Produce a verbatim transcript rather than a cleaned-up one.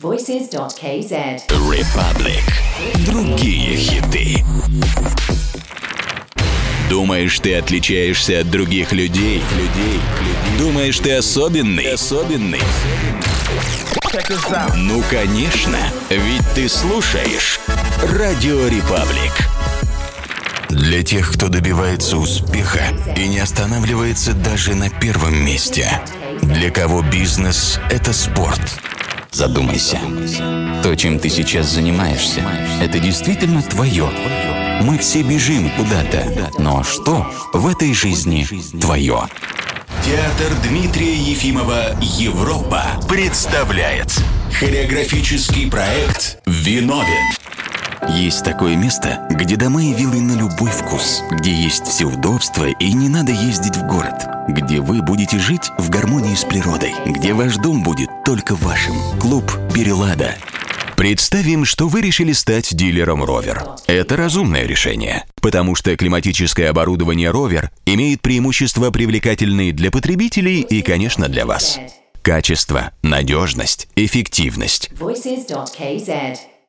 voices dot k z. Republic. Другие хиты. Думаешь, ты отличаешься от других людей? Людей. Думаешь, ты особенный? Особенный. Ну, конечно, ведь ты слушаешь Радио Republic. Для тех, кто добивается успеха и не останавливается даже на первом месте. Для кого бизнес – это спорт. Задумайся. То, чем ты сейчас занимаешься, это действительно твое. Мы все бежим куда-то. Но что в этой жизни твое? Театр Дмитрия Ефимова «Европа» представляет хореографический проект «Виновен». Есть такое место, где дома и виллы на любой вкус, где есть все удобства и не надо ездить в город, где вы будете жить в гармонии с природой, где ваш дом будет только вашим. Клуб «Перелада». Представим, что вы решили стать дилером Ровер. Это разумное решение, потому что климатическое оборудование Ровер имеет преимущества, привлекательные для потребителей и, конечно, для вас. Качество, надежность, эффективность. voices dot k z.